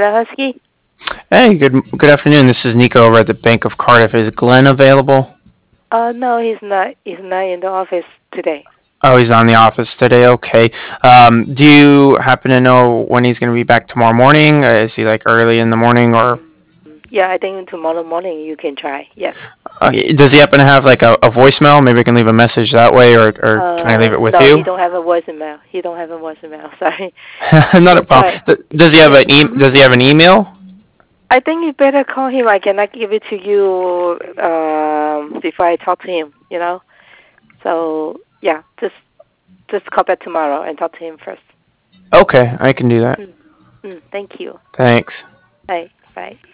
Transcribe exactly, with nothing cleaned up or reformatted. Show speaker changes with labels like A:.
A: Florida Husky.
B: Hey, good good afternoon. This is Nico over at the Bank of Cardiff. Is Glenn available?
A: Uh, no, he's not. He's not in the office today.
B: Oh, he's on the office today. Okay. Um, do you happen to know when he's going to be back tomorrow morning? Uh, is he like early in the morning or?
A: Mm, yeah, I think tomorrow morning you can try. Yes.
B: Okay. Does he happen to have like a, a voicemail? Maybe I can leave a message that way, or or can I leave
A: Uh,
B: it with
A: no, he
B: you?
A: don't have a voicemail. He don't have a voicemail. Sorry.
B: Not a
A: That's
B: problem.
A: right.
B: Th- Does he have
A: Yeah.
B: an e-
A: Mhm.
B: Does he have an email?
A: I think you better call him. I cannot give it to you um, before I talk to him. You know. So yeah, just just call back tomorrow and talk to him first.
B: Okay, I can do that.
A: Mm. Mm, thank you.
B: Thanks.
A: Bye. Bye.